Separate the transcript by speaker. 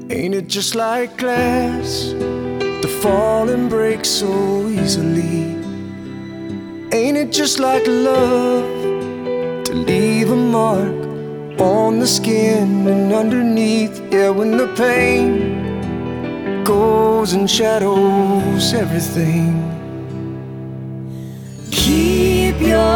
Speaker 1: Ain't it just like glass to fall and break so easily? Ain't it just like love to leave a mark on the skin and underneath? Yeah, when the pain goes and shadows everything. Keep your